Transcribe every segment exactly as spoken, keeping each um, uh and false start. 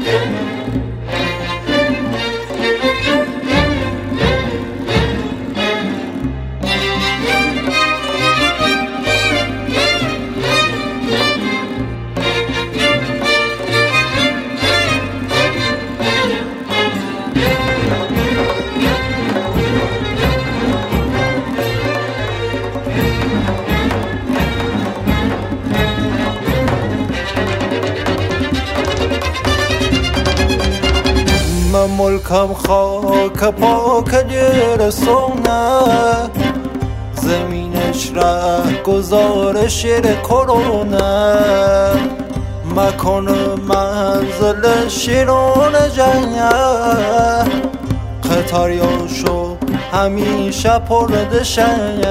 من ملکم خاک پاک جرسونه، زمینش ره گذار شیر کرونه، مکان منزل شیرون جنگه، قطاریاشو همیشه پردشه،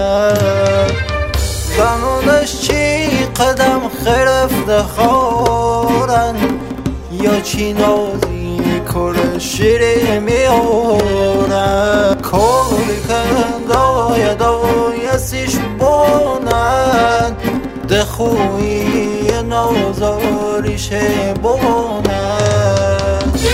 زنونش چی قدم خرفته خورن، یا چی نازی کل شیری میارن، کلی کندای دای سیش بونن، دخوی نازاریش بونن.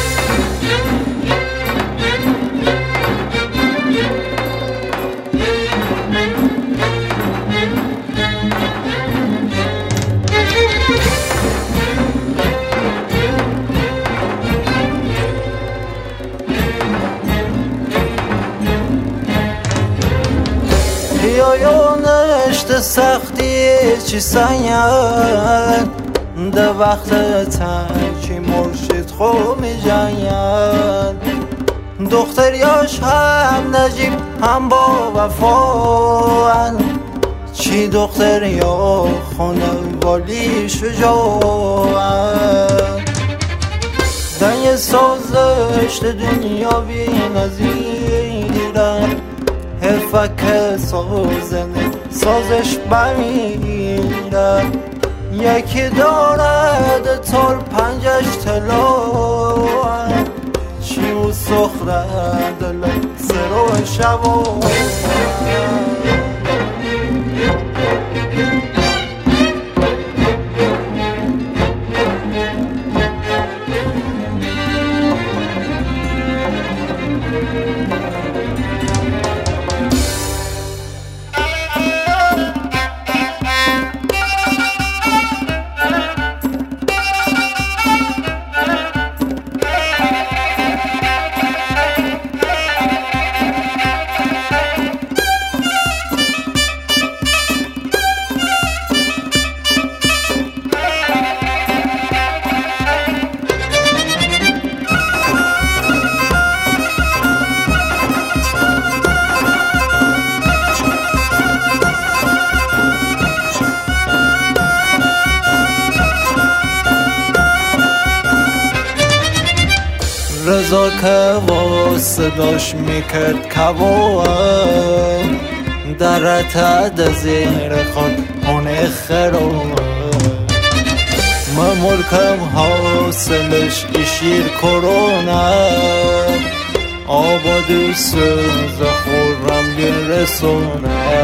یا نشت سختی چی سنین، ده وقت تنچی مرشد خو می جنین، دختریاش هم نجیب هم با وفان، چی دختریا خونه بالی شجاعن، دنگ سازشت دنیا بی نظیرن، هفک سازنه سازش بمیره، یکی دارد تال پنجش تلوان، چی او سخره دل سرو شبان. رضا که واسه داشت میکرد کبوه، درت دزیر خان اونه خروه، من ملکم حاصلش شیر کرونه، آبادی سوز خورم گرسونه،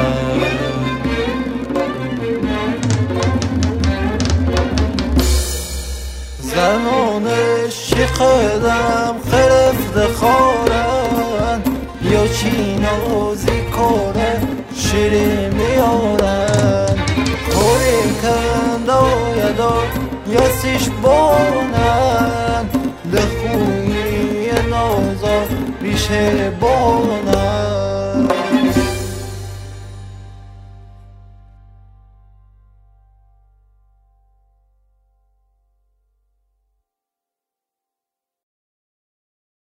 زنانش چی قدم خرفته خورن، یا چی نازی کنه شیری میارن، کوری کندای دار یا سیش بونن، دخوی نازا ریشه بونن.